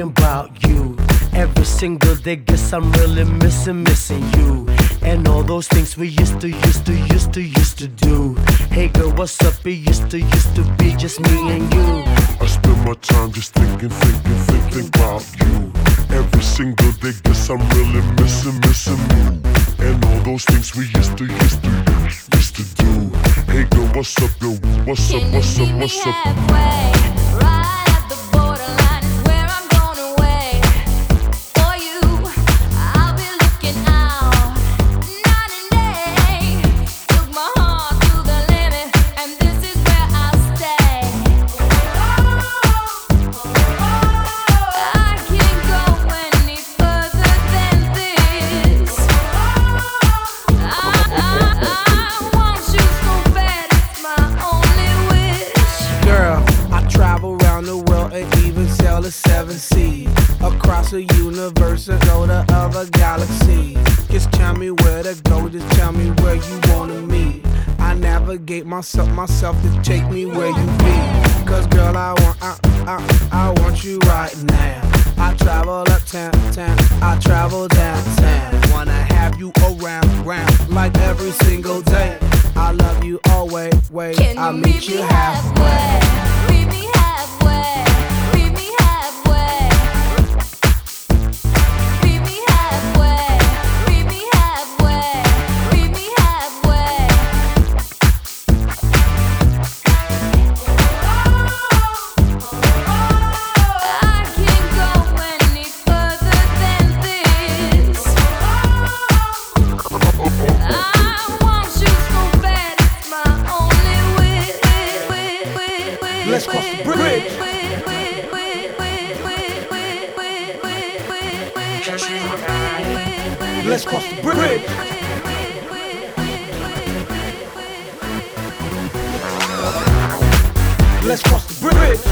thinking about you. Every single day, guess I'm really missing you. And all those things we used to do. Hey girl, what's up? It used to be just me and you. I spend my time just thinking about you. Every single day, guess I'm really missing you. And all those things we used to do. Hey girl, what's up, yo? What's up? Halfway, right at the borderline is where I'm gonna wait. For you, I'll be looking out night and day. Took my heart to the limit, and this is where I'll stay. I can't go any further than this. I want you so bad, it's my only wish. Girl, I travel around the world and even sail the 7 seas. Across the universe and go to other galaxies. Just tell me where to go, just tell me where you wanna meet. I navigate myself to take me where you be. Cause girl, I want you right now. I travel uptown, I travel downtown. Wanna have you around, like every single day. I love you always, Can I'll you meet you halfway. Meet me halfway. Meet me halfway. Meet me halfway. Meet me halfway. Meet me halfway. I can't go any further than this. I want you so bad, it's my only wish. Let's cross the bridge. Let's cross the bridge. Let's cross the bridge.